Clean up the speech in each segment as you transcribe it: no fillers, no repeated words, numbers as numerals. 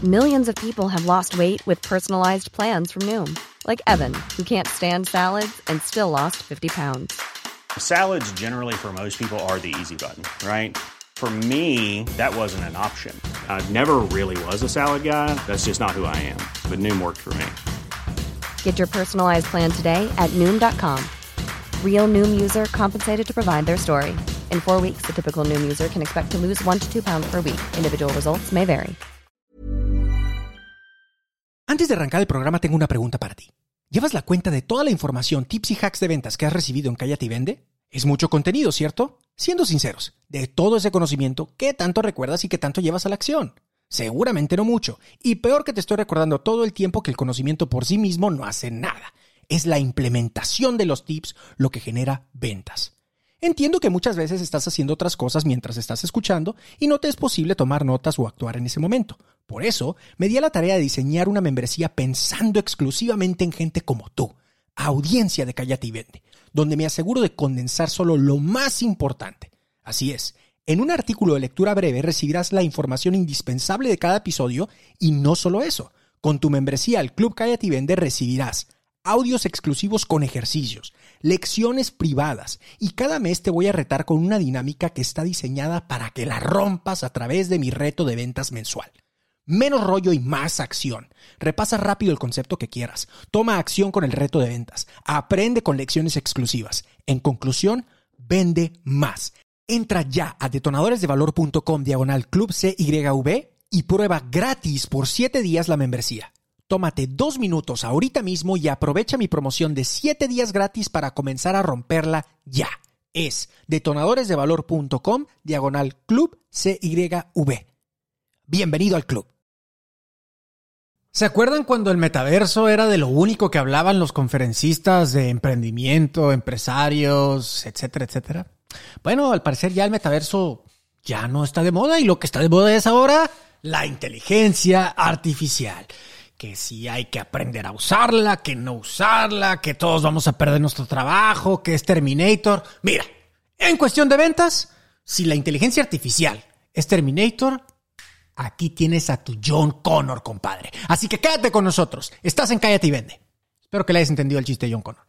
Millions of people have lost weight with personalized plans from Noom. Like Evan, who can't stand salads and still lost 50 pounds. Salads generally for most people are the easy button, right? For me, that wasn't an option. I never really was a salad guy. That's just not who I am. But Noom worked for me. Get your personalized plan today at Noom.com. Real Noom user compensated to provide their story. In 4 weeks, the typical Noom user can expect to lose 1 to 2 pounds per week. Individual results may vary. Antes de arrancar el programa, tengo una pregunta para ti. ¿Llevas la cuenta de toda la información, tips y hacks de ventas que has recibido en Cállate y Vende? Es mucho contenido, ¿cierto? Siendo sinceros, de todo ese conocimiento, ¿qué tanto recuerdas y qué tanto llevas a la acción? Seguramente no mucho. Y peor que te estoy recordando todo el tiempo que el conocimiento por sí mismo no hace nada. Es la implementación de los tips lo que genera ventas. Entiendo que muchas veces estás haciendo otras cosas mientras estás escuchando y no te es posible tomar notas o actuar en ese momento. Por eso, me di a la tarea de diseñar una membresía pensando exclusivamente en gente como tú, audiencia de Cállate y Vende, donde me aseguro de condensar solo lo más importante. Así es, en un artículo de lectura breve recibirás la información indispensable de cada episodio y no solo eso. Con tu membresía al Club Cállate y Vende recibirás audios exclusivos con ejercicios, lecciones privadas y cada mes te voy a retar con una dinámica que está diseñada para que la rompas a través de mi reto de ventas mensual. Menos rollo y más acción. Repasa rápido el concepto que quieras. Toma acción con el reto de ventas. Aprende con lecciones exclusivas. En conclusión, vende más. Entra ya a detonadoresdevalor.com/Club CYV y prueba gratis por 7 días la membresía. Tómate 2 minutos ahorita mismo y aprovecha mi promoción de 7 días gratis para comenzar a romperla ya. Es detonadoresdevalor.com/Club CYV. Bienvenido al club. ¿Se acuerdan cuando el metaverso era de lo único que hablaban los conferencistas de emprendimiento, empresarios, etcétera, etcétera? Bueno, al parecer ya el metaverso ya no está de moda y lo que está de moda es ahora la inteligencia artificial. Que si hay que aprender a usarla, que no usarla, que todos vamos a perder nuestro trabajo, que es Terminator. Mira, en cuestión de ventas, si la inteligencia artificial es Terminator, aquí tienes a tu John Connor, compadre. Así que quédate con nosotros. Estás en Cállate y Vende. Espero que le hayas entendido el chiste de John Connor.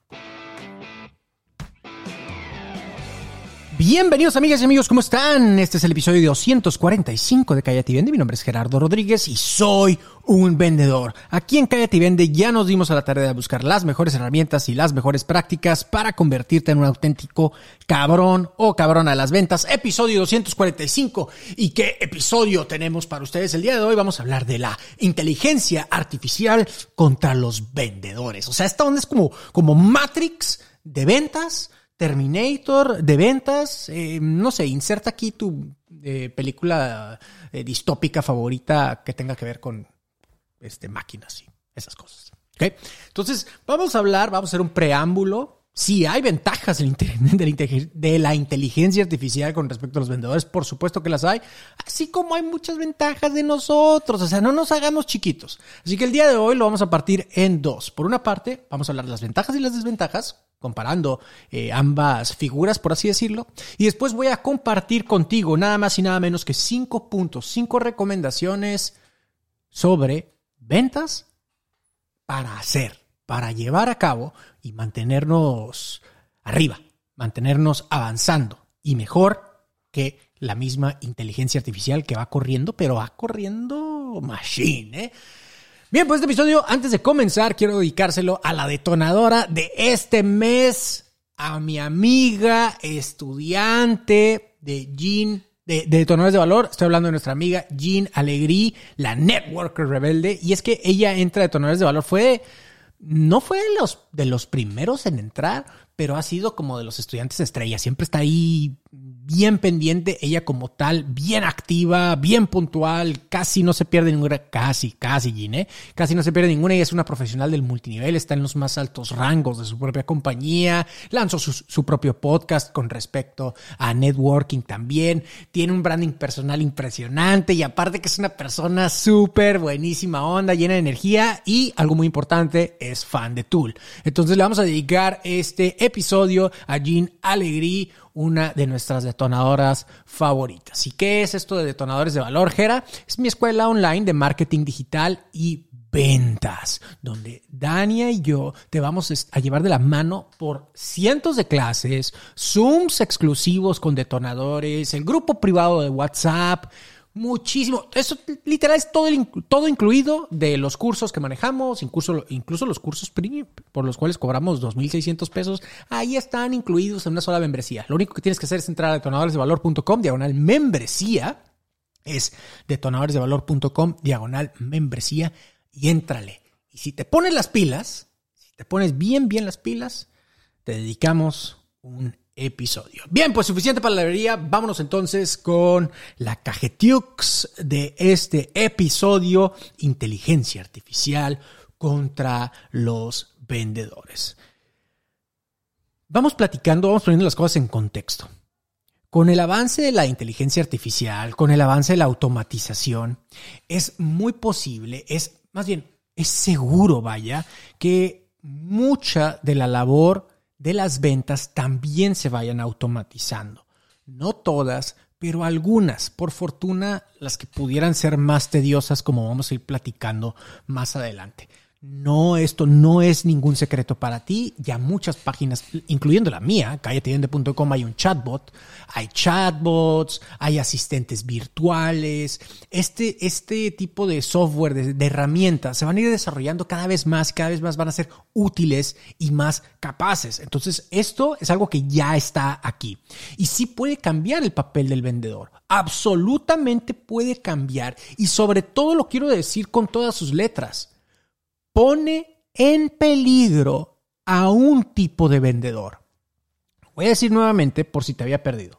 Bienvenidos, amigas y amigos, ¿cómo están? Este es el episodio 245 de Cállate y Vende. Mi nombre es Gerardo Rodríguez y soy un vendedor. Aquí en Cállate y Vende ya nos dimos a la tarea de buscar las mejores herramientas y las mejores prácticas para convertirte en un auténtico cabrón o cabrona de las ventas. Episodio 245. ¿Y qué episodio tenemos para ustedes el día de hoy? Vamos a hablar de la inteligencia artificial contra los vendedores. O sea, esta onda es como Matrix de ventas, Terminator de ventas, no sé, inserta aquí tu película distópica favorita que tenga que ver con máquinas y esas cosas. ¿Okay? Entonces, vamos a hacer un preámbulo. Sí, hay ventajas de la inteligencia artificial con respecto a los vendedores, por supuesto que las hay, así como hay muchas ventajas de nosotros, o sea, no nos hagamos chiquitos. Así que el día de hoy lo vamos a partir en dos. Por una parte, vamos a hablar de las ventajas y las desventajas, comparando ambas figuras, por así decirlo. Y después voy a compartir contigo nada más y nada menos que 5 puntos, 5 recomendaciones sobre ventas para llevar a cabo y mantenernos arriba, mantenernos avanzando. Y mejor que la misma inteligencia artificial que va corriendo, pero va corriendo machine, ¿eh? Bien, pues este episodio, antes de comenzar, quiero dedicárselo a la detonadora de este mes, a mi amiga estudiante de Detonadores de Valor. Estoy hablando de nuestra amiga Jean Alegrí, la networker rebelde. Y es que ella entra a Detonadores de Valor. No fue de los primeros en entrar, pero ha sido como de los estudiantes estrella. Siempre está ahí bien pendiente, ella como tal, bien activa, bien puntual, casi no se pierde ninguna, casi, Jean, casi no se pierde ninguna. Ella es una profesional del multinivel, está en los más altos rangos de su propia compañía, lanzó su propio podcast con respecto a networking también, tiene un branding personal impresionante y aparte que es una persona súper buenísima onda, llena de energía y algo muy importante, es fan de Tool. Entonces le vamos a dedicar este episodio a Jean Alegrí, una de nuestras detonadoras favoritas. ¿Y qué es esto de Detonadores de Valor, Jera? Es mi escuela online de marketing digital y ventas, donde Dania y yo te vamos a llevar de la mano por cientos de clases, Zooms exclusivos con detonadores, el grupo privado de WhatsApp, muchísimo. Eso literal es todo incluido de los cursos que manejamos, incluso los cursos premium por los cuales cobramos $2,600 pesos. Ahí están incluidos en una sola membresía. Lo único que tienes que hacer es entrar a detonadoresdevalor.com/membresía. Es detonadoresdevalor.com/membresía y éntrale. Y si te pones las pilas, si te pones bien las pilas, te dedicamos un episodio. Bien, pues suficiente para la librería. Vámonos entonces con la cajetiux de este episodio: inteligencia artificial contra los vendedores. Vamos poniendo las cosas en contexto. Con el avance de la inteligencia artificial, con el avance de la automatización, es muy posible, es seguro, que mucha de la labor de las ventas también se vayan automatizando. No todas, pero algunas. Por fortuna, las que pudieran ser más tediosas, como vamos a ir platicando más adelante. No, esto no es ningún secreto para ti. Ya muchas páginas, incluyendo la mía, callatevende.com, hay un chatbot. Hay chatbots, hay asistentes virtuales. Este tipo de software, de herramientas, se van a ir desarrollando cada vez más van a ser útiles y más capaces. Entonces, esto es algo que ya está aquí. Y sí puede cambiar el papel del vendedor. Absolutamente puede cambiar. Y sobre todo lo quiero decir con todas sus letras. Pone en peligro a un tipo de vendedor. Voy a decir nuevamente por si te había perdido.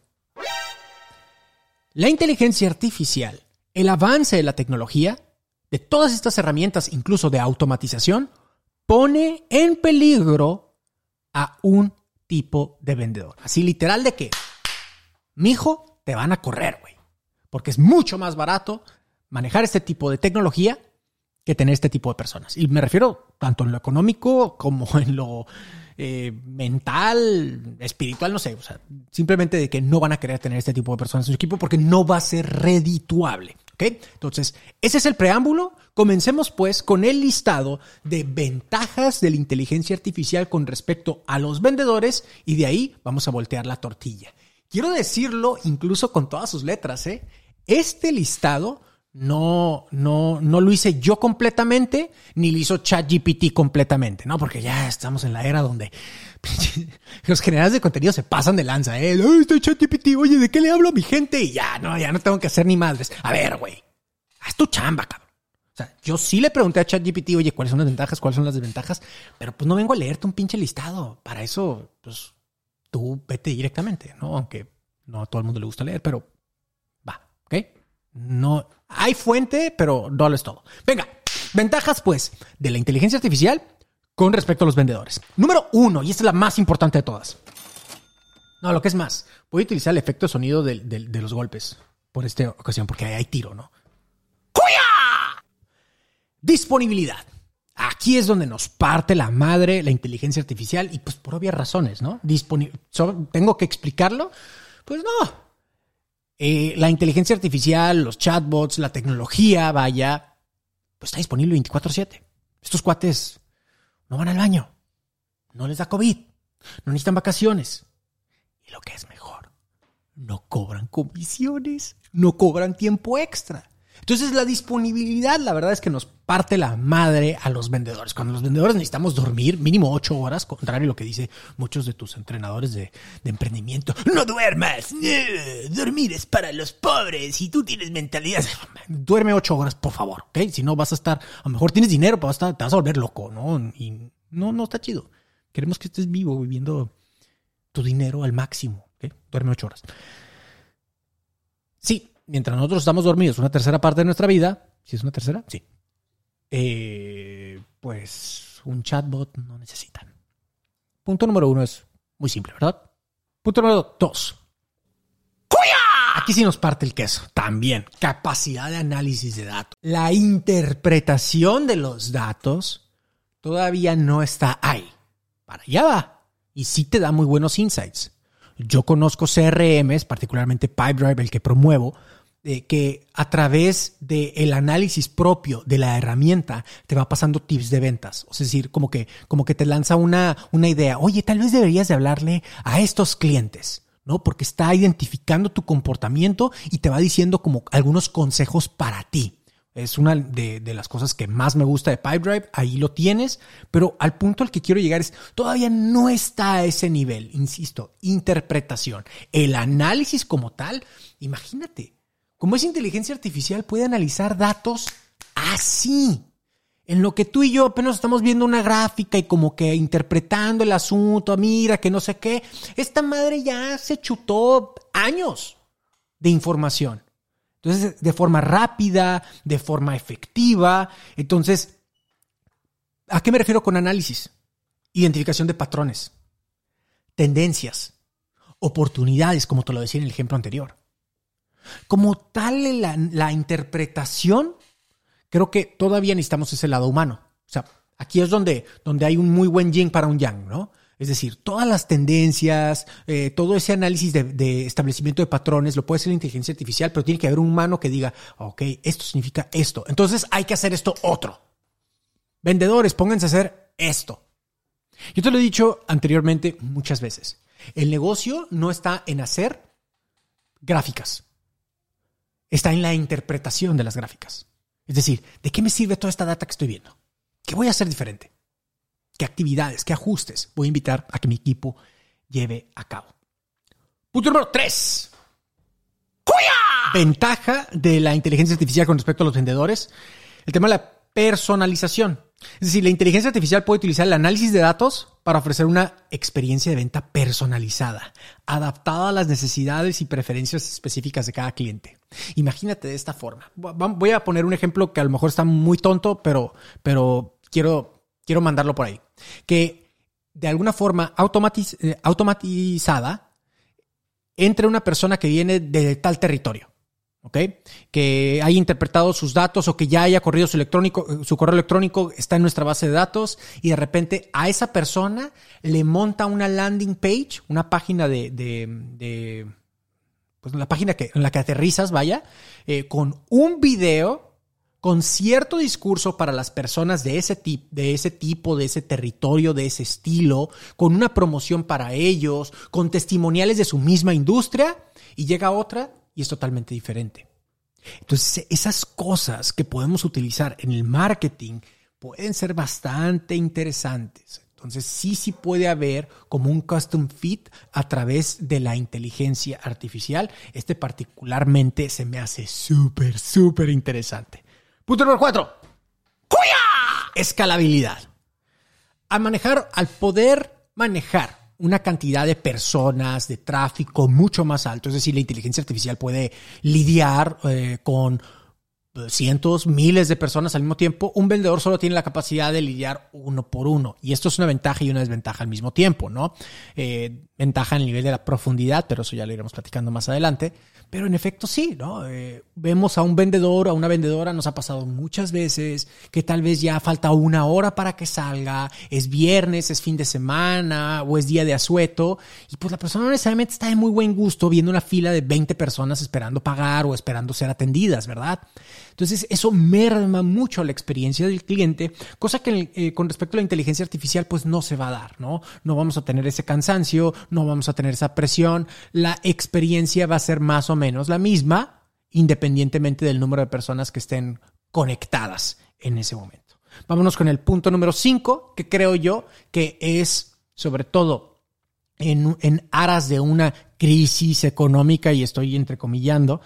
La inteligencia artificial, el avance de la tecnología, de todas estas herramientas, incluso de automatización, pone en peligro a un tipo de vendedor. Así literal de que, mijo, te van a correr, güey. Porque es mucho más barato manejar este tipo de tecnología que tener este tipo de personas. Y me refiero tanto en lo económico como en lo mental, espiritual, no sé. O sea, simplemente de que no van a querer tener este tipo de personas en su equipo porque no va a ser redituable. ¿Ok? Entonces, ese es el preámbulo. Comencemos pues con el listado de ventajas de la inteligencia artificial con respecto a los vendedores y de ahí vamos a voltear la tortilla. Quiero decirlo incluso con todas sus letras, ¿eh? Este listado no lo hice yo completamente, ni lo hizo ChatGPT completamente, ¿no? Porque ya estamos en la era donde los generadores de contenido se pasan de lanza, ¿eh? ¡Ay, este ChatGPT! Oye, ¿de qué le hablo a mi gente? Y ya no tengo que hacer ni madres. A ver, güey, haz tu chamba, cabrón. O sea, yo sí le pregunté a ChatGPT, oye, ¿cuáles son las ventajas? ¿Cuáles son las desventajas? Pero pues no vengo a leerte un pinche listado. Para eso, pues, tú vete directamente, ¿no? Aunque no a todo el mundo le gusta leer, pero va, ¿ok? No, hay fuente, pero no lo es todo. Venga, ventajas pues de la inteligencia artificial con respecto a los vendedores. Número 1, y esta es la más importante de todas. No, lo que es más, voy a utilizar el efecto de sonido de los golpes por esta ocasión, porque hay tiro, ¿no? ¡Cuya! Disponibilidad. Aquí es donde nos parte la madre la inteligencia artificial y pues por obvias razones, ¿no? ¿Tengo que explicarlo? Pues no. La inteligencia artificial, los chatbots, la tecnología, vaya, pues está disponible 24/7. Estos cuates no van al baño, no les da COVID, no necesitan vacaciones. Y lo que es mejor, no cobran comisiones, no cobran tiempo extra. Entonces la disponibilidad, la verdad es que nos parte la madre a los vendedores. Cuando los vendedores necesitamos dormir mínimo 8 horas, contrario a lo que dicen muchos de tus entrenadores de emprendimiento. ¡No duermas! Dormir es para los pobres y tú tienes mentalidad. Duerme 8 horas, por favor, ¿ok? Si no vas a estar, a lo mejor tienes dinero, pero te vas a volver loco, ¿no? Y no está chido. Queremos que estés vivo, viviendo tu dinero al máximo, ¿ok? Duerme 8 horas. Sí. Mientras nosotros estamos dormidos una tercera parte de nuestra vida, ¿si es una tercera? Sí. Pues un chatbot no necesitan. Punto número 1 es muy simple, ¿verdad? Punto número 2. ¡Cuya! Aquí sí nos parte el queso. También, capacidad de análisis de datos. La interpretación de los datos todavía no está ahí. Para allá va. y sí te da muy buenos insights. Yo conozco CRMs, particularmente Pipedrive, el que promuevo, que a través del análisis propio de la herramienta te va pasando tips de ventas. Es decir, como que te lanza una idea. Oye, tal vez deberías de hablarle a estos clientes, ¿no? Porque está identificando tu comportamiento y te va diciendo como algunos consejos para ti. Es una de las cosas que más me gusta de Pipedrive. Ahí lo tienes, pero al punto al que quiero llegar es todavía no está a ese nivel. Insisto, interpretación. El análisis como tal, imagínate, cómo esa inteligencia artificial puede analizar datos así. En lo que tú y yo apenas estamos viendo una gráfica y como que interpretando el asunto, mira que no sé qué, esta madre ya se chutó años de información. Entonces, de forma rápida, de forma efectiva. Entonces, ¿a qué me refiero con análisis? Identificación de patrones, tendencias, oportunidades, como te lo decía en el ejemplo anterior. Como tal, la interpretación, creo que todavía necesitamos ese lado humano. O sea, aquí es donde hay un muy buen yin para un yang, ¿no? Es decir, todas las tendencias, todo ese análisis de establecimiento de patrones lo puede hacer la inteligencia artificial, pero tiene que haber un humano que diga, ok, esto significa esto. Entonces hay que hacer esto otro. Vendedores, pónganse a hacer esto. Yo te lo he dicho anteriormente muchas veces. El negocio no está en hacer gráficas. Está en la interpretación de las gráficas. Es decir, ¿de qué me sirve toda esta data que estoy viendo? ¿Qué voy a hacer diferente? ¿Qué actividades, qué ajustes voy a invitar a que mi equipo lleve a cabo? Punto número 3. ¡Cuya! Ventaja de la inteligencia artificial con respecto a los vendedores. El tema de la personalización. Es decir, la inteligencia artificial puede utilizar el análisis de datos para ofrecer una experiencia de venta personalizada, adaptada a las necesidades y preferencias específicas de cada cliente. Imagínate de esta forma. Voy a poner un ejemplo que a lo mejor está muy tonto, pero quiero mandarlo por ahí. Que de alguna forma automatizada entre una persona que viene de tal territorio, ¿ok? Que haya interpretado sus datos o que ya haya corrido su correo electrónico, está en nuestra base de datos y de repente a esa persona le monta una landing page, una página pues la página en la que aterrizas, con un video con cierto discurso para las personas de ese tipo, de ese territorio, de ese estilo, con una promoción para ellos, con testimoniales de su misma industria, y llega otra y es totalmente diferente. Entonces, esas cosas que podemos utilizar en el marketing pueden ser bastante interesantes. Entonces, sí puede haber como un custom fit a través de la inteligencia artificial. Particularmente se me hace súper interesante. Punto número 4. ¡Cuya! Escalabilidad. Al poder manejar una cantidad de personas, de tráfico mucho más alto, es decir, la inteligencia artificial puede lidiar con cientos, miles de personas al mismo tiempo. Un vendedor solo tiene la capacidad de lidiar uno por uno. Y esto es una ventaja y una desventaja al mismo tiempo, ¿no? Ventaja en el nivel de la profundidad, pero eso ya lo iremos platicando más adelante. Pero en efecto sí, ¿no? Vemos a un vendedor, a una vendedora, nos ha pasado muchas veces que tal vez ya falta una hora para que salga, es viernes, es fin de semana o es día de asueto y pues la persona no necesariamente está de muy buen gusto viendo una fila de 20 personas esperando pagar o esperando ser atendidas, ¿verdad? Entonces eso merma mucho la experiencia del cliente, cosa que con respecto a la inteligencia artificial pues no se va a dar, ¿no? No vamos a tener ese cansancio, no vamos a tener esa presión, la experiencia va a ser más o menos la misma, independientemente del número de personas que estén conectadas en ese momento. Vámonos con el punto número 5, que creo yo que es sobre todo en aras de una crisis económica, y estoy entrecomillando,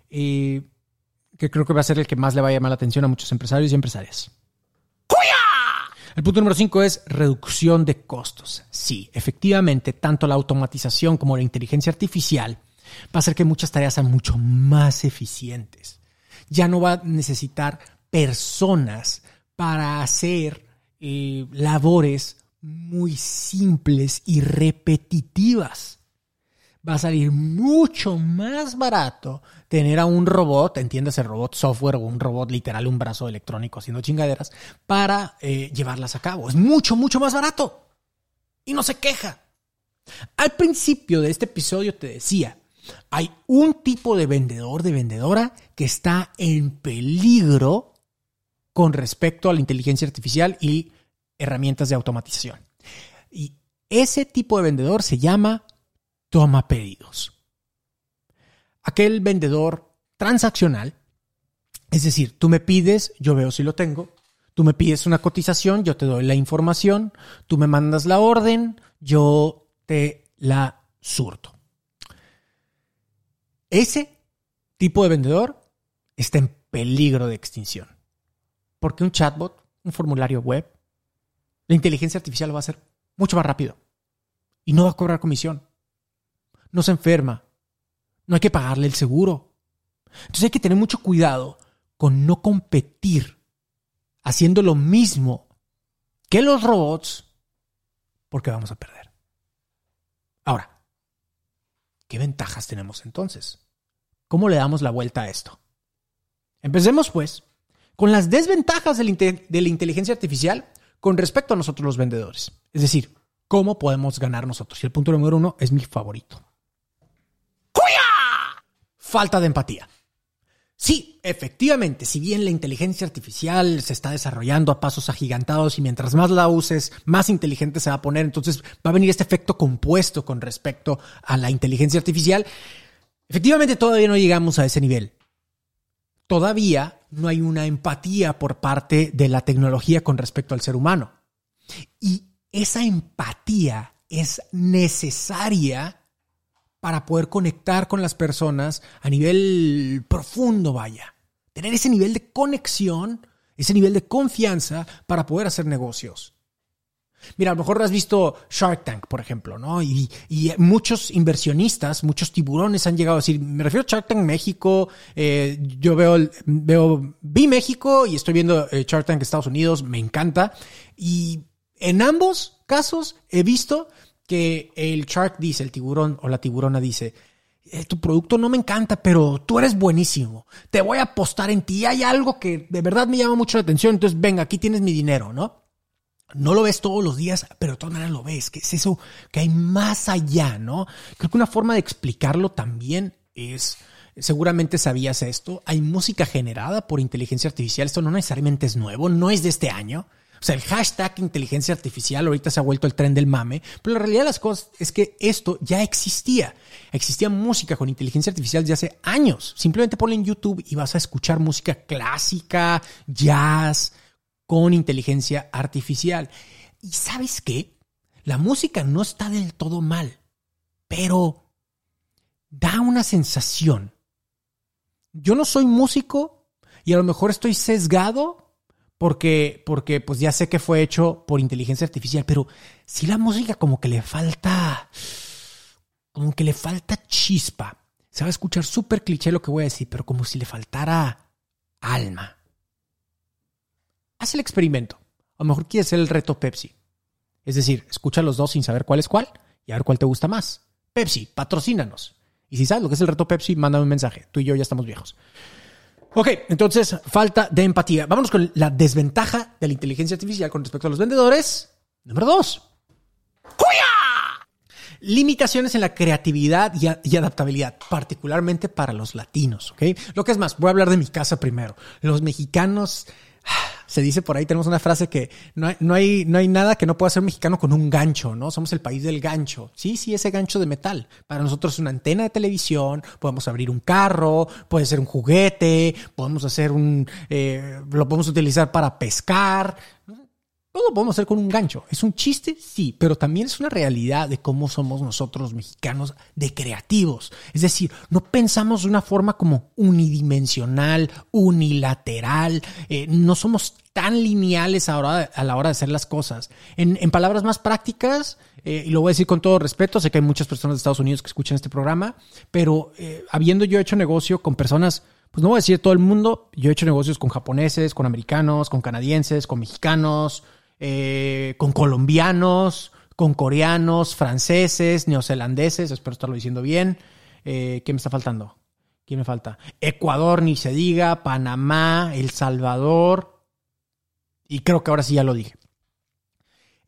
que creo que va a ser el que más le va a llamar la atención a muchos empresarios y empresarias. ¡Cuya! El punto número 5 es reducción de costos. Sí, efectivamente, tanto la automatización como la inteligencia artificial va a hacer que muchas tareas sean mucho más eficientes. Ya no va a necesitar personas para hacer labores muy simples y repetitivas. Va a salir mucho más barato tener a un robot, entiéndase robot software o un robot literal, un brazo electrónico haciendo chingaderas, para llevarlas a cabo. Es mucho más barato. Y no se queja. Al principio de este episodio te decía, hay un tipo de vendedor, de vendedora que está en peligro con respecto a la inteligencia artificial y herramientas de automatización. Y ese tipo de vendedor se llama toma pedidos. Aquel vendedor transaccional, es decir, tú me pides, yo veo si lo tengo, tú me pides una cotización, yo te doy la información, tú me mandas la orden, yo te la surto. Ese tipo de vendedor está en peligro de extinción. Porque un chatbot, un formulario web, la inteligencia artificial lo va a hacer mucho más rápido y no va a cobrar comisión. No se enferma. No hay que pagarle el seguro. Entonces hay que tener mucho cuidado con no competir haciendo lo mismo que los robots porque vamos a perder. Ahora, ¿qué ventajas tenemos entonces? ¿Cómo le damos la vuelta a esto? Empecemos pues con las desventajas de la inteligencia artificial con respecto a nosotros los vendedores. Es decir, ¿cómo podemos ganar nosotros? Y el punto número 1 es mi favorito. ¡Juya! Falta de empatía. Sí, efectivamente, si bien la inteligencia artificial se está desarrollando a pasos agigantados y mientras más la uses, más inteligente se va a poner, entonces va a venir este efecto compuesto con respecto a la inteligencia artificial, efectivamente todavía no llegamos a ese nivel. Todavía no hay una empatía por parte de la tecnología con respecto al ser humano. Y esa empatía es necesaria para poder conectar con las personas a nivel profundo, vaya. Tener ese nivel de conexión, ese nivel de confianza para poder hacer negocios. Mira, a lo mejor has visto Shark Tank, por ejemplo, ¿no? Y muchos inversionistas, muchos tiburones han llegado a decir, me refiero a Shark Tank México, yo vi México y estoy viendo Shark Tank Estados Unidos, me encanta. Y en ambos casos he visto que el shark dice, el tiburón o la tiburona dice, tu producto no me encanta, pero tú eres buenísimo. Te voy a apostar en ti. Hay algo que de verdad me llama mucho la atención. Entonces, venga, aquí tienes mi dinero, ¿no? No lo ves todos los días, pero de todas maneras lo ves. ¿Qué es eso que hay más allá, no? Creo que una forma de explicarlo también es, seguramente sabías esto, hay música generada por inteligencia artificial. Esto no necesariamente es nuevo, no es de este año. O sea, el hashtag inteligencia artificial ahorita se ha vuelto el tren del mame, pero la realidad de las cosas es que esto ya existía. Existía música con inteligencia artificial de hace años. Simplemente ponle en YouTube y vas a escuchar música clásica, jazz, con inteligencia artificial. ¿Y sabes qué? La música no está del todo mal, pero da una sensación. Yo no soy músico y a lo mejor estoy sesgado porque pues ya sé que fue hecho por inteligencia artificial, pero sí la música como que le falta chispa. Se va a escuchar súper cliché lo que voy a decir, pero como si le faltara alma. Haz el experimento. A lo mejor quieres hacer el reto Pepsi. Es decir, escucha los dos sin saber cuál es cuál y a ver cuál te gusta más. Pepsi, patrocínanos. Y si sabes lo que es el reto Pepsi, mándame un mensaje. Tú y yo ya estamos viejos. Ok, entonces, falta de empatía. Vámonos con la desventaja de la inteligencia artificial con respecto a los vendedores. Número 2. ¡Juya! Limitaciones en la creatividad y adaptabilidad, particularmente para los latinos. ¿Ok? Lo que es más, voy a hablar de mi casa primero. Los mexicanos, se dice por ahí, tenemos una frase que no hay nada que no pueda ser mexicano con un gancho, ¿no? Somos el país del gancho. Sí, ese gancho de metal. Para nosotros es una antena de televisión, podemos abrir un carro, puede ser un juguete, podemos hacer lo podemos utilizar para pescar. Todo lo podemos hacer con un gancho. ¿Es un chiste? Sí, pero también es una realidad de cómo somos nosotros los mexicanos de creativos. Es decir, no pensamos de una forma como unidimensional, unilateral. No somos tan lineales a la hora de hacer las cosas. En palabras más prácticas, y lo voy a decir con todo respeto, sé que hay muchas personas de Estados Unidos que escuchan este programa, pero habiendo yo hecho negocio con personas, pues no voy a decir todo el mundo, yo he hecho negocios con japoneses, con americanos, con canadienses, con mexicanos, con colombianos, con coreanos, franceses, neozelandeses, espero estarlo diciendo bien. ¿Qué me está faltando? ¿Quién me falta? Ecuador, ni se diga, Panamá, El Salvador, y creo que ahora sí ya lo dije.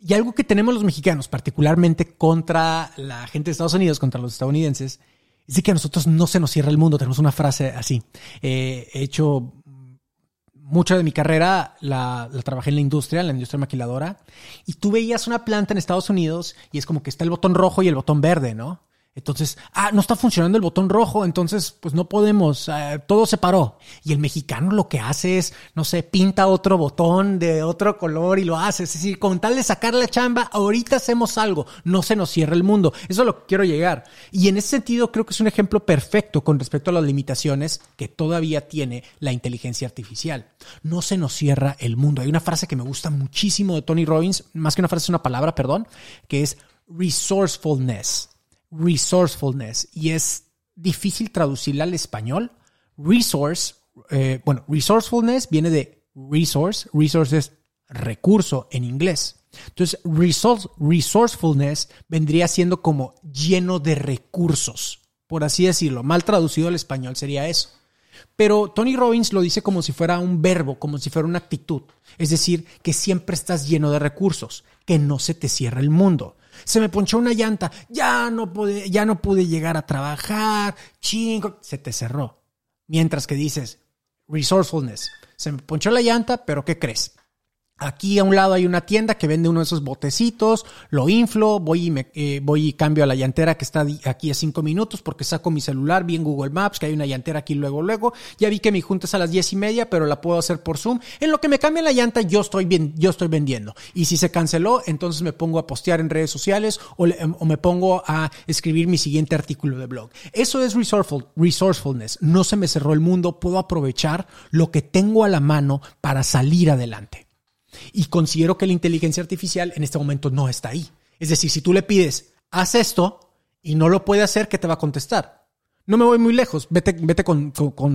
Y algo que tenemos los mexicanos, particularmente contra la gente de Estados Unidos, contra los estadounidenses, es de que a nosotros no se nos cierra el mundo. Tenemos una frase así. He hecho mucha de mi carrera, la trabajé en la industria maquiladora, y tú veías una planta en Estados Unidos y es como que está el botón rojo y el botón verde, ¿no? Entonces, no está funcionando el botón rojo, entonces pues no podemos, todo se paró. Y el mexicano lo que hace es, no sé, pinta otro botón de otro color y lo hace. Es decir, con tal de sacar la chamba, ahorita hacemos algo, no se nos cierra el mundo. Eso es a lo que quiero llegar. Y en ese sentido creo que es un ejemplo perfecto con respecto a las limitaciones que todavía tiene la inteligencia artificial. No se nos cierra el mundo. Hay una frase que me gusta muchísimo de Tony Robbins, más que una frase es una palabra, perdón, que es resourcefulness. Resourcefulness, y es difícil traducirla al español. Resourcefulness viene de resource es recurso en inglés. Entonces, resourcefulness vendría siendo como lleno de recursos, por así decirlo. Mal traducido al español sería eso. Pero Tony Robbins lo dice como si fuera un verbo, como si fuera una actitud. Es decir, que siempre estás lleno de recursos, que no se te cierra el mundo. Se me ponchó una llanta, ya no pude llegar a trabajar, chingo, se te cerró. Mientras que dices, resourcefulness, se me ponchó la llanta, pero ¿qué crees? Aquí a un lado hay una tienda que vende uno de esos botecitos, lo inflo, voy y cambio a la llantera que está aquí a 5 minutos porque saco mi celular, vi en Google Maps que hay una llantera aquí luego. Ya vi que mi junta es a las 10:30, pero la puedo hacer por Zoom. En lo que me cambian la llanta, yo estoy vendiendo. Y si se canceló, entonces me pongo a postear en redes sociales o me pongo a escribir mi siguiente artículo de blog. Eso es resourcefulness. No se me cerró el mundo, puedo aprovechar lo que tengo a la mano para salir adelante. Y considero que la inteligencia artificial en este momento no está ahí. Es decir, si tú le pides, haz esto y no lo puede hacer, ¿qué te va a contestar? No me voy muy lejos. Vete con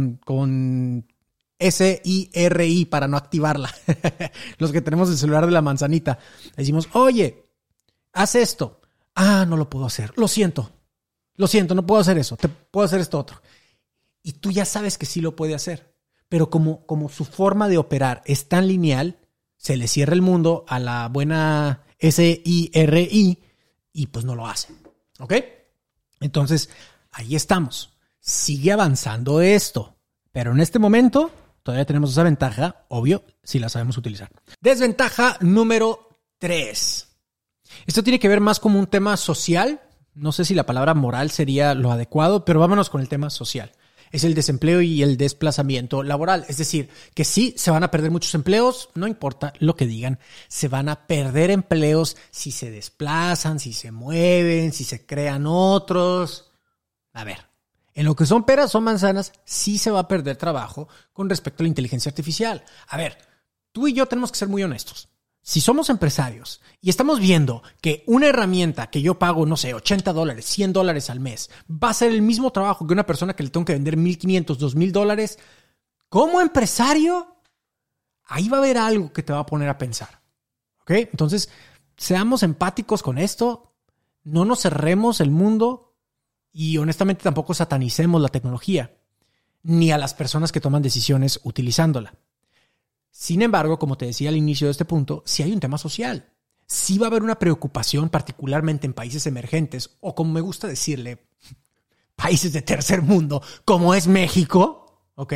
SIRI para no activarla. Los que tenemos el celular de la manzanita. Decimos, oye, haz esto. No lo puedo hacer. Lo siento, no puedo hacer eso. Te puedo hacer esto otro. Y tú ya sabes que sí lo puede hacer. Pero como su forma de operar es tan lineal, se le cierra el mundo a la buena SIRI y pues no lo hace. ¿Ok? Entonces, ahí estamos. Sigue avanzando esto. Pero en este momento todavía tenemos esa ventaja, obvio, si la sabemos utilizar. Desventaja número 3. Esto tiene que ver más como un tema social. No sé si la palabra moral sería lo adecuado, pero vámonos con el tema social. Es el desempleo y el desplazamiento laboral. Es decir, que sí, se van a perder muchos empleos, no importa lo que digan, se van a perder empleos si se desplazan, si se mueven, si se crean otros. A ver, en lo que son peras o manzanas, sí se va a perder trabajo con respecto a la inteligencia artificial. A ver, tú y yo tenemos que ser muy honestos. Si somos empresarios y estamos viendo que una herramienta que yo pago, no sé, $80, $100 al mes, va a hacer el mismo trabajo que una persona que le tengo que vender $1,500, $2,000, como empresario, ahí va a haber algo que te va a poner a pensar. ¿Ok? Entonces, seamos empáticos con esto, no nos cerremos el mundo y honestamente tampoco satanicemos la tecnología, ni a las personas que toman decisiones utilizándola. Sin embargo, como te decía al inicio de este punto, sí hay un tema social. Sí va a haber una preocupación, particularmente en países emergentes, o como me gusta decirle, países de tercer mundo, como es México, ¿ok?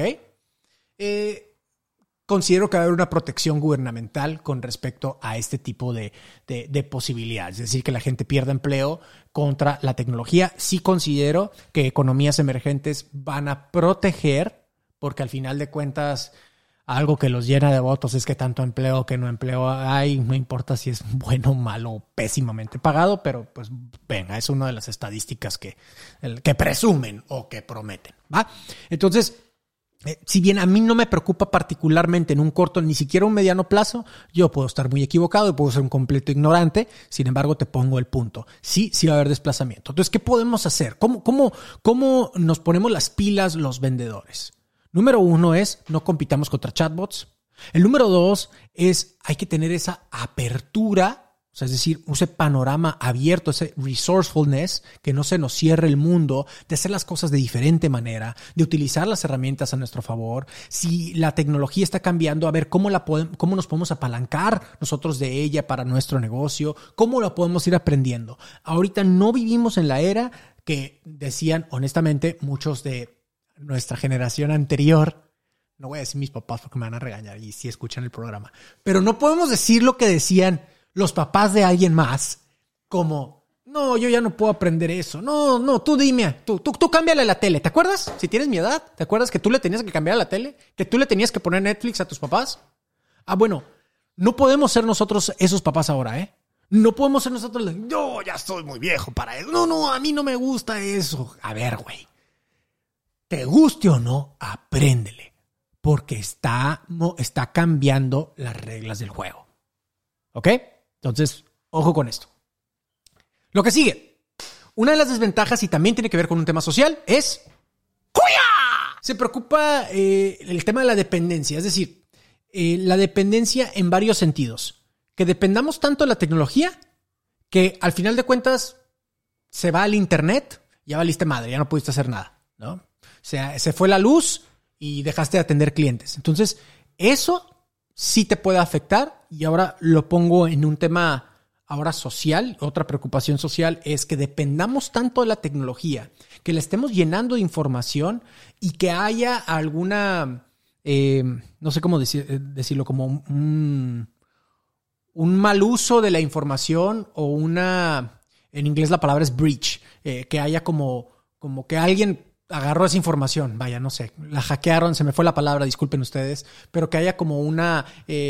Considero que va a haber una protección gubernamental con respecto a este tipo de posibilidades. Es decir, que la gente pierda empleo contra la tecnología. Sí considero que economías emergentes van a proteger, porque al final de cuentas algo que los llena de votos es que tanto empleo que no empleo hay, no importa si es bueno, malo, pésimamente pagado, pero pues venga, es una de las estadísticas que presumen o que prometen, ¿va? Entonces, si bien a mí no me preocupa particularmente en un corto, ni siquiera un mediano plazo, yo puedo estar muy equivocado y puedo ser un completo ignorante, sin embargo te pongo el punto. Sí va a haber desplazamiento. Entonces, ¿qué podemos hacer? ¿Cómo nos ponemos las pilas los vendedores? Número 1 es no compitamos contra chatbots. El número 2 es hay que tener esa apertura O sea, es decir, ese panorama abierto, ese resourcefulness, que no se nos cierre el mundo, de hacer las cosas de diferente manera, de utilizar las herramientas a nuestro favor. Si la tecnología está cambiando, a ver cómo nos podemos apalancar nosotros de ella para nuestro negocio, cómo la podemos ir aprendiendo. Ahorita no vivimos en la era que decían, honestamente, muchos de nuestra generación anterior. No voy a decir mis papás porque me van a regañar y si escuchan el programa. Pero no podemos decir lo que decían los papás de alguien más, como, no, yo ya no puedo aprender eso. No, tú dime, tú cámbiale la tele. ¿Te acuerdas? Si tienes mi edad, ¿te acuerdas que tú le tenías que cambiar la tele? ¿Que tú le tenías que poner Netflix a tus papás? Ah, bueno, no podemos ser nosotros esos papás ahora, ¿eh? No podemos ser nosotros, yo ya estoy muy viejo para eso. No, a mí no me gusta eso. A ver, güey, te guste o no, apréndele. Porque está cambiando las reglas del juego. ¿Ok? Entonces, ojo con esto. Lo que sigue. Una de las desventajas, y también tiene que ver con un tema social, es ¡cuya! Se preocupa el tema de la dependencia. Es decir, la dependencia en varios sentidos. Que dependamos tanto de la tecnología que al final de cuentas se va al internet, ya valiste madre, ya no pudiste hacer nada, ¿no? O sea, se fue la luz y dejaste de atender clientes. Entonces, eso sí te puede afectar, y ahora lo pongo en un tema ahora social. Otra preocupación social es que dependamos tanto de la tecnología, que la estemos llenando de información y que haya alguna, no sé cómo decirlo, como un mal uso de la información o una, en inglés la palabra es breach, que haya como que alguien agarró esa información, vaya, no sé, la hackearon, se me fue la palabra, disculpen ustedes, pero que haya como una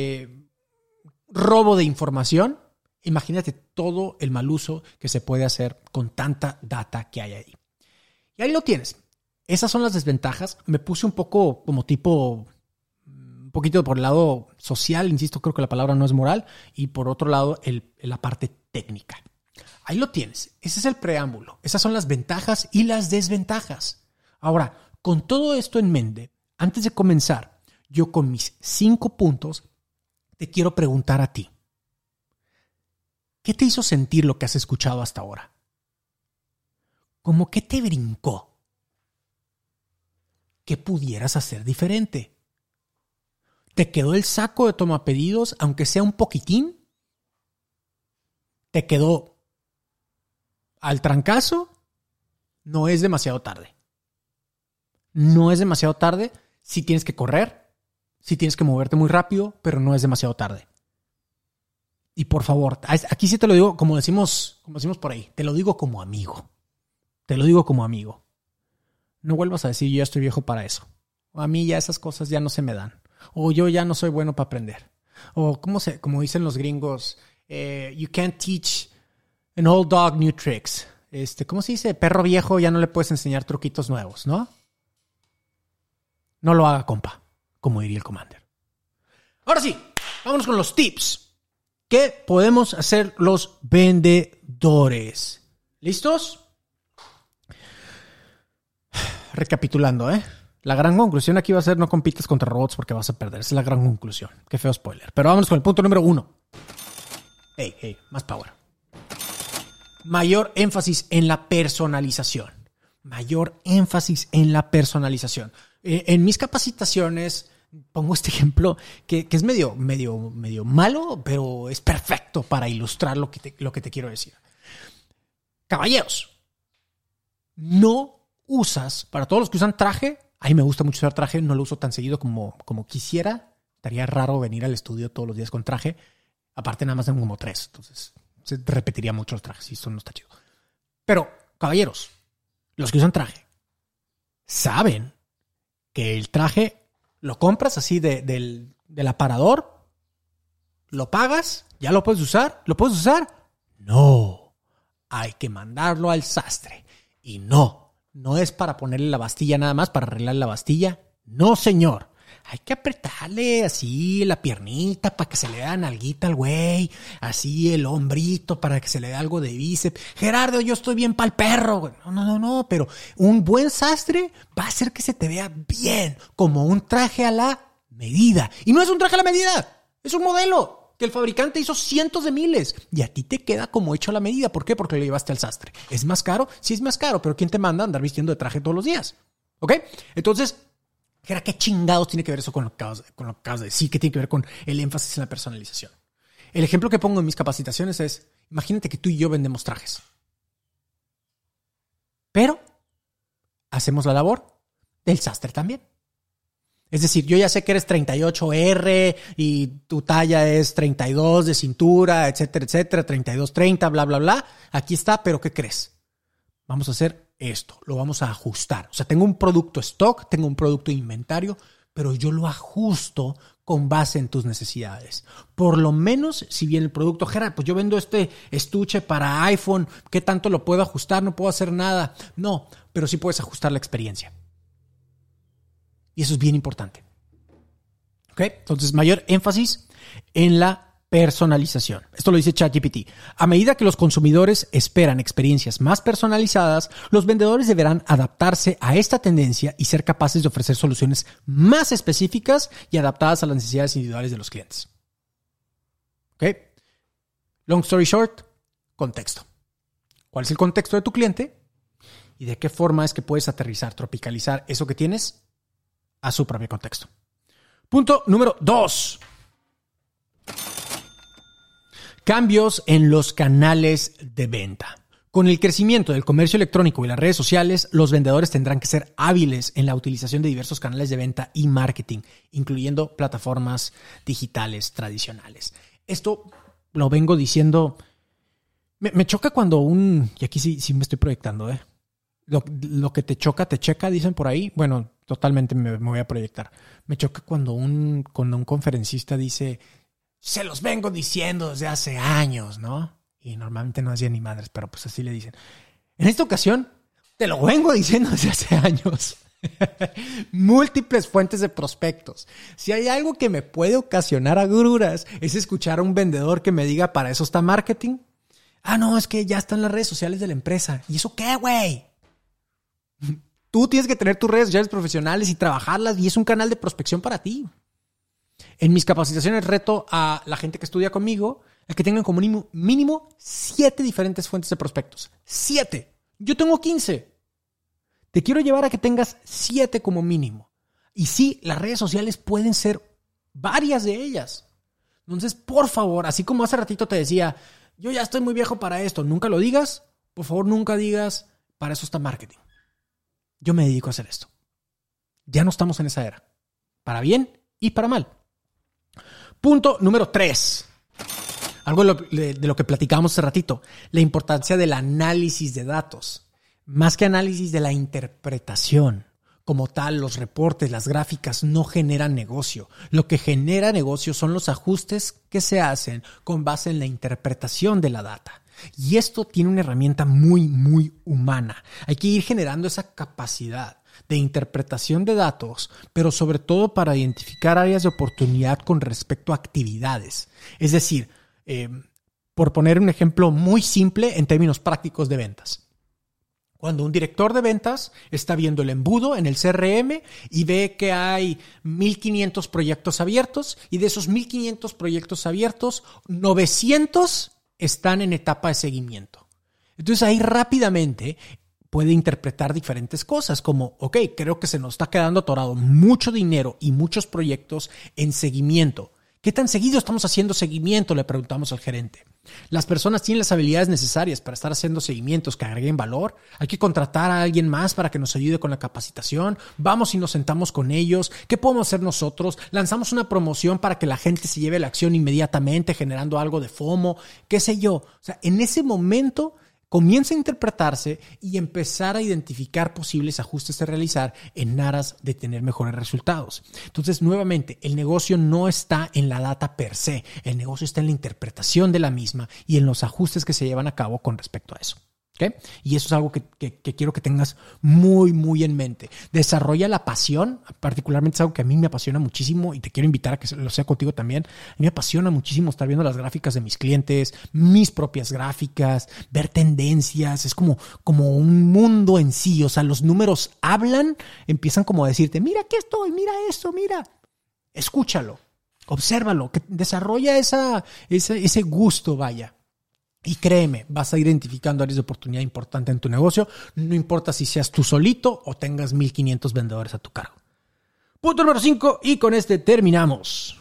robo de información. Imagínate todo el mal uso que se puede hacer con tanta data que hay ahí. Y ahí lo tienes. Esas son las desventajas. Me puse un poco como tipo, un poquito por el lado social, insisto, creo que la palabra no es moral, y por otro lado la parte técnica. Ahí lo tienes. Ese es el preámbulo. Esas son las ventajas y las desventajas. Ahora, con todo esto en mente, antes de comenzar, yo con mis 5 puntos te quiero preguntar a ti. ¿Qué te hizo sentir lo que has escuchado hasta ahora? ¿Cómo que te brincó? ¿Qué pudieras hacer diferente? ¿Te quedó el saco de tomapedidos, aunque sea un poquitín? ¿Te quedó al trancazo? No es demasiado tarde. No es demasiado tarde. Si tienes que correr, si tienes que moverte muy rápido, pero no es demasiado tarde. Y por favor, aquí sí te lo digo, como decimos por ahí, te lo digo como amigo. Te lo digo como amigo. No vuelvas a decir, yo ya estoy viejo para eso. O a mí ya esas cosas ya no se me dan. O yo ya no soy bueno para aprender. O como dicen los gringos, you can't teach an old dog new tricks. ¿Cómo se dice? Perro viejo ya no le puedes enseñar truquitos nuevos, ¿no? No lo haga, compa, como diría el Commander. Ahora sí, vámonos con los tips. ¿Qué podemos hacer los vendedores? ¿Listos? Recapitulando, La gran conclusión aquí va a ser: no compites contra robots porque vas a perder. Esa es la gran conclusión. Qué feo spoiler. Pero vámonos con el punto número 1. Hey, más power. Mayor énfasis en la personalización. Mayor énfasis en la personalización. En mis capacitaciones pongo este ejemplo que es medio malo, pero es perfecto para ilustrar lo que te quiero decir. Caballeros, no usas, para todos los que usan traje, a mí me gusta mucho usar traje, no lo uso tan seguido como quisiera. Estaría raro venir al estudio todos los días con traje. Aparte, nada más tengo como 3, entonces se repetiría mucho los trajes y eso no está chido. Pero, caballeros, los que usan traje saben que el traje lo compras así del aparador, lo pagas, ya lo puedes usar. ¿Lo puedes usar? No, hay que mandarlo al sastre. Y no es para ponerle la bastilla nada más, para arreglar la bastilla. No, señor. Hay que apretarle así la piernita para que se le dé nalguita al güey. Así el hombrito para que se le dé algo de bíceps. Gerardo, yo estoy bien pa'l perro, güey. No. Pero un buen sastre va a hacer que se te vea bien. Como un traje a la medida. Y no es un traje a la medida. Es un modelo que el fabricante hizo cientos de miles y a ti te queda como hecho a la medida. ¿Por qué? Porque lo llevaste al sastre. ¿Es más caro? Sí, es más caro, pero ¿quién te manda a andar vistiendo de traje todos los días? ¿Ok? Entonces, ¿qué chingados tiene que ver eso con lo que acabas de decir? ¿Qué tiene que ver con el énfasis en la personalización? El ejemplo que pongo en mis capacitaciones es, imagínate que tú y yo vendemos trajes. Pero hacemos la labor del sastre también. Es decir, yo ya sé que eres 38R y tu talla es 32 de cintura, etcétera, etcétera, 32-30, bla, bla, bla. Aquí está, pero ¿qué crees? Vamos a hacer esto, lo vamos a ajustar. O sea, tengo un producto stock, tengo un producto inventario, pero yo lo ajusto con base en tus necesidades. Por lo menos, si bien el producto, Gerard, pues yo vendo este estuche para iPhone, ¿qué tanto lo puedo ajustar? No puedo hacer nada. No, pero sí puedes ajustar la experiencia. Y eso es bien importante. ¿Ok? Entonces, mayor énfasis en la personalización. Esto lo dice ChatGPT. A medida que los consumidores esperan experiencias más personalizadas, los vendedores deberán adaptarse a esta tendencia y ser capaces de ofrecer soluciones más específicas y adaptadas a las necesidades individuales de los clientes. ¿Ok? Long story short, contexto. ¿Cuál es el contexto de tu cliente? ¿Y de qué forma es que puedes aterrizar, tropicalizar eso que tienes a su propio contexto? Punto número 2. Cambios en los canales de venta. Con el crecimiento del comercio electrónico y las redes sociales, los vendedores tendrán que ser hábiles en la utilización de diversos canales de venta y marketing, incluyendo plataformas digitales tradicionales. Esto lo vengo diciendo. Me choca cuando y aquí sí me estoy proyectando, Lo que te choca, te checa, dicen por ahí. Bueno, totalmente me voy a proyectar. Me choca cuando un conferencista dice, se los vengo diciendo desde hace años, ¿no? Y normalmente no hacía ni madres, pero pues así le dicen. En esta ocasión, te lo vengo diciendo desde hace años. Múltiples fuentes de prospectos. Si hay algo que me puede ocasionar agruras, es escuchar a un vendedor que me diga, para eso está marketing. Ah, no, es que ya están las redes sociales de la empresa. ¿Y eso qué, güey? Tú tienes que tener tus redes sociales profesionales y trabajarlas, y es un canal de prospección para ti. En mis capacitaciones reto a la gente que estudia conmigo a que tengan como mínimo 7 diferentes fuentes de prospectos. 7. Yo tengo 15. Te quiero llevar a que tengas 7 como mínimo. Y sí, las redes sociales pueden ser varias de ellas. Entonces, por favor, así como hace ratito te decía, yo ya estoy muy viejo para esto, nunca lo digas. Por favor, nunca digas, para eso está marketing. Yo me dedico a hacer esto. Ya no estamos en esa era. Para bien y para mal. Punto número 3. Algo de lo que platicábamos hace ratito. La importancia del análisis de datos. Más que análisis, de la interpretación. Como tal, los reportes, las gráficas no generan negocio. Lo que genera negocio son los ajustes que se hacen con base en la interpretación de la data. Y esto tiene una herramienta muy, muy humana. Hay que ir generando esa capacidad de interpretación de datos, pero sobre todo para identificar áreas de oportunidad con respecto a actividades. Es decir, por poner un ejemplo muy simple en términos prácticos de ventas. Cuando un director de ventas está viendo el embudo en el CRM y ve que hay 1,500 proyectos abiertos, y de esos 1,500 proyectos abiertos, 900 están en etapa de seguimiento. Entonces ahí rápidamente puede interpretar diferentes cosas como, ok, creo que se nos está quedando atorado mucho dinero y muchos proyectos en seguimiento. ¿Qué tan seguido estamos haciendo seguimiento?, le preguntamos al gerente. Las personas tienen las habilidades necesarias para estar haciendo seguimientos que agreguen valor. Hay que contratar a alguien más para que nos ayude con la capacitación. Vamos y nos sentamos con ellos. ¿Qué podemos hacer nosotros? Lanzamos una promoción para que la gente se lleve la acción inmediatamente, generando algo de FOMO, qué sé yo. O sea, en ese momento comienza a interpretarse y empezar a identificar posibles ajustes a realizar en aras de tener mejores resultados. Entonces, nuevamente, el negocio no está en la data per se. El negocio está en la interpretación de la misma y en los ajustes que se llevan a cabo con respecto a eso. ¿Okay? Y eso es algo que quiero que tengas muy, muy en mente. Desarrolla la pasión, particularmente es algo que a mí me apasiona muchísimo y te quiero invitar a que lo sea contigo también. A mí me apasiona muchísimo estar viendo las gráficas de mis clientes, mis propias gráficas, ver tendencias. Es como un mundo en sí. O sea, los números hablan, empiezan como a decirte, mira aquí estoy, mira esto, mira. Escúchalo. Obsérvalo, que desarrolla ese gusto, vaya. Y créeme, vas a ir identificando áreas de oportunidad importante en tu negocio. No importa si seas tú solito o tengas 1,500 vendedores a tu cargo. Punto número 5, y con este terminamos.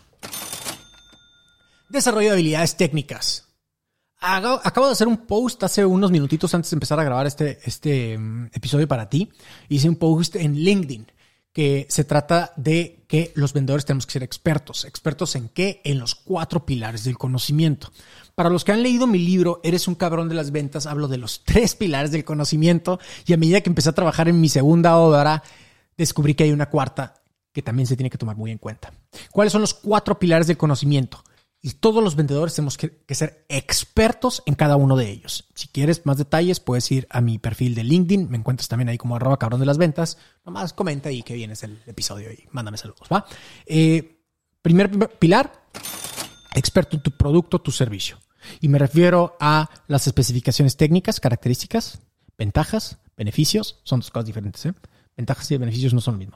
Desarrollo de habilidades técnicas. Acabo de hacer un post hace unos minutitos antes de empezar a grabar este episodio para ti. Hice un post en LinkedIn que se trata de que los vendedores tenemos que ser expertos. ¿Expertos en qué? En los 4 pilares del conocimiento. Para los que han leído mi libro, Eres un cabrón de las ventas, hablo de los 3 pilares del conocimiento, y a medida que empecé a trabajar en mi segunda obra, descubrí que hay una cuarta que también se tiene que tomar muy en cuenta. ¿Cuáles son los 4 pilares del conocimiento? Y todos los vendedores tenemos que ser expertos en cada uno de ellos. Si quieres más detalles, puedes ir a mi perfil de LinkedIn. Me encuentras también ahí como @cabrón de las ventas. Nomás comenta ahí que vienes el episodio y mándame saludos, ¿va? Primer pilar, experto en tu producto, tu servicio. Y me refiero a las especificaciones técnicas, características, ventajas, beneficios. Son 2 cosas diferentes, ¿eh? Ventajas y beneficios no son lo mismo.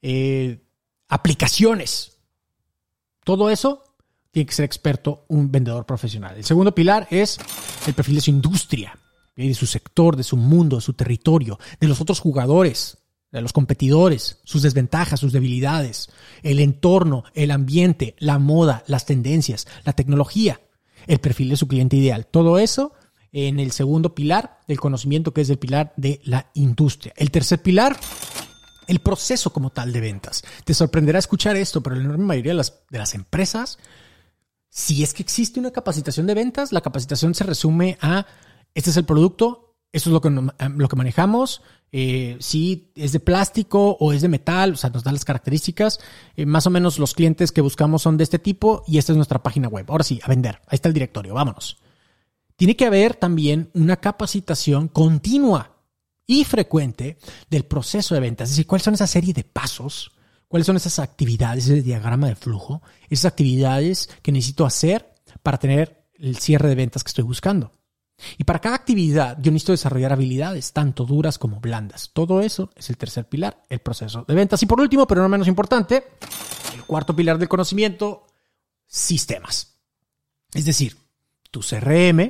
Aplicaciones. Todo eso tiene que ser experto un vendedor profesional. El segundo pilar es el perfil de su industria, de su sector, de su mundo, de su territorio, de los otros jugadores, de los competidores, sus desventajas, sus debilidades, el entorno, el ambiente, la moda, las tendencias, la tecnología, el perfil de su cliente ideal. Todo eso en el segundo pilar del conocimiento, que es el pilar de la industria. El tercer pilar, el proceso como tal de ventas. Te sorprenderá escuchar esto, pero la enorme mayoría de las empresas, si es que existe una capacitación de ventas, la capacitación se resume a: este es el producto, esto es lo que manejamos, si es de plástico o es de metal, o sea, nos da las características, más o menos los clientes que buscamos son de este tipo y esta es nuestra página web. Ahora sí, a vender, ahí está el directorio, vámonos. Tiene que haber también una capacitación continua y frecuente del proceso de ventas, es decir, cuáles son esa serie de pasos, cuáles son esas actividades, ese diagrama de flujo, esas actividades que necesito hacer para tener el cierre de ventas que estoy buscando. Y para cada actividad yo necesito desarrollar habilidades, tanto duras como blandas. Todo eso es el tercer pilar, el proceso de ventas. Y por último, pero no menos importante, el cuarto pilar del conocimiento, sistemas. Es decir, tu CRM,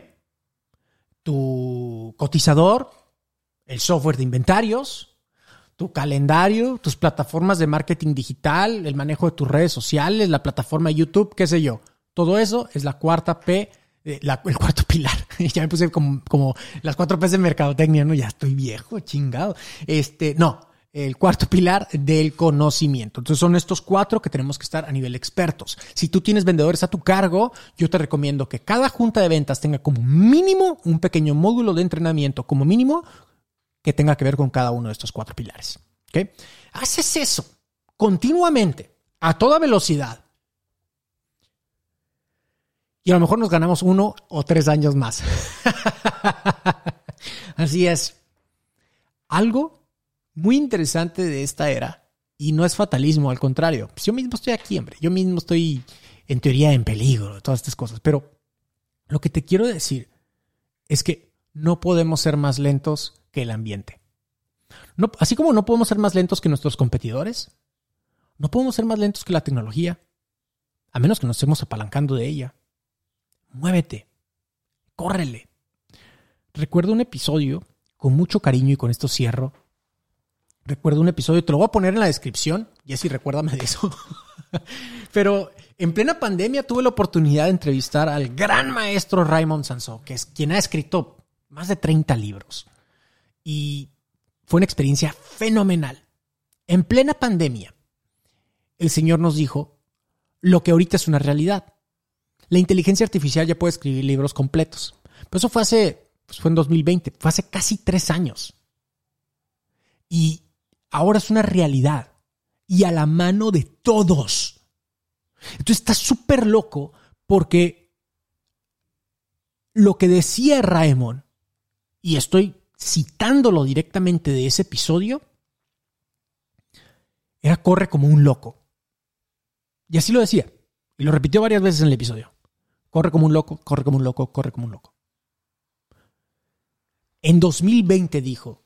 tu cotizador, el software de inventarios, tu calendario, tus plataformas de marketing digital, el manejo de tus redes sociales, la plataforma de YouTube, qué sé yo. Todo eso es la cuarta P, el cuarto pilar. Ya me puse como las 4 P's de mercadotecnia, ¿no? Ya estoy viejo, chingado. El cuarto pilar del conocimiento. Entonces son estos 4 que tenemos que estar a nivel expertos. Si tú tienes vendedores a tu cargo, yo te recomiendo que cada junta de ventas tenga como mínimo un pequeño módulo de entrenamiento, como mínimo, que tenga que ver con cada uno de estos 4 pilares. ¿Okay? Haces eso continuamente, a toda velocidad, y a lo mejor nos ganamos 1 o 3 años más. Así es. Algo muy interesante de esta era, y no es fatalismo, al contrario. Pues yo mismo estoy aquí, hombre. Yo mismo estoy, en teoría, en peligro, todas estas cosas. Pero lo que te quiero decir es que no podemos ser más lentos que el ambiente. No, así como no podemos ser más lentos que nuestros competidores, no podemos ser más lentos que la tecnología, a menos que nos estemos apalancando de ella. Muévete, córrele. Recuerdo un episodio con mucho cariño, y con esto cierro. Recuerdo un episodio, te lo voy a poner en la descripción, Jessy, recuérdame de eso. Pero en plena pandemia tuve la oportunidad de entrevistar al gran maestro Raymond Sansó, que es quien ha escrito más de 30 libros. Y fue una experiencia fenomenal. En plena pandemia, el señor nos dijo lo que ahorita es una realidad. La inteligencia artificial ya puede escribir libros completos. Pero eso fue en 2020, fue hace casi 3 años. Y ahora es una realidad. Y a la mano de todos. Entonces está súper loco, porque lo que decía Raymond, y estoy citándolo directamente de ese episodio, era: corre como un loco. Y así lo decía. Y lo repitió varias veces en el episodio. Corre como un loco, corre como un loco, corre como un loco. En 2020 dijo: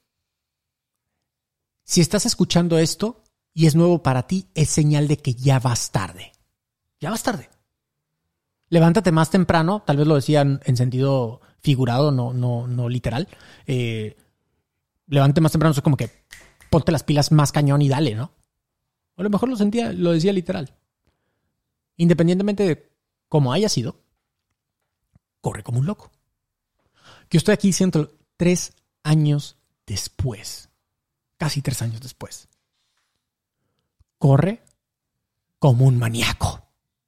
si estás escuchando esto y es nuevo para ti, es señal de que ya vas tarde. Ya vas tarde. Levántate más temprano, tal vez lo decían en sentido figurado, no literal. Levántate más temprano, es como que ponte las pilas más cañón y dale, ¿no? O a lo mejor lo decía literal. Independientemente de cómo haya sido, corre como un loco. Yo estoy aquí 3 años después. Casi 3 años después. Corre como un maníaco.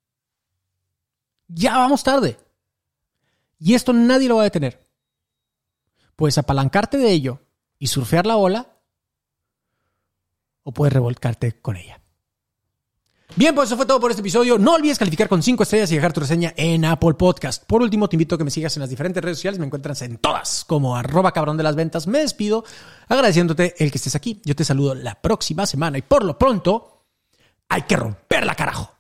Ya vamos tarde. Y esto nadie lo va a detener. Puedes apalancarte de ello y surfear la ola, o puedes revolcarte con ella. Bien, pues eso fue todo por este episodio. No olvides calificar con 5 estrellas y dejar tu reseña en Apple Podcast. Por último, te invito a que me sigas en las diferentes redes sociales. Me encuentras en todas como @cabrondelasventas. Me despido agradeciéndote el que estés aquí. Yo te saludo la próxima semana y por lo pronto, hay que romperla, carajo.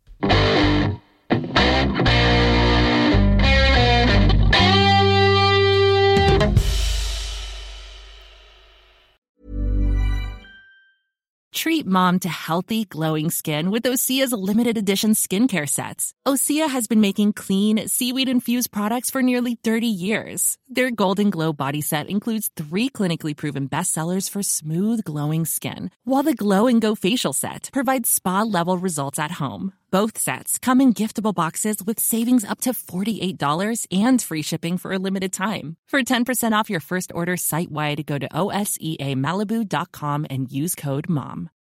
Treat mom to healthy, glowing skin with Osea's limited edition skincare sets. Osea has been making clean, seaweed-infused products for nearly 30 years. Their Golden Glow body set includes 3 clinically proven bestsellers for smooth, glowing skin, while the Glow and Go facial set provides spa-level results at home. Both sets come in giftable boxes with savings up to $48 and free shipping for a limited time. For 10% off your first order site-wide, go to OSEAMalibu.com and use code MOM.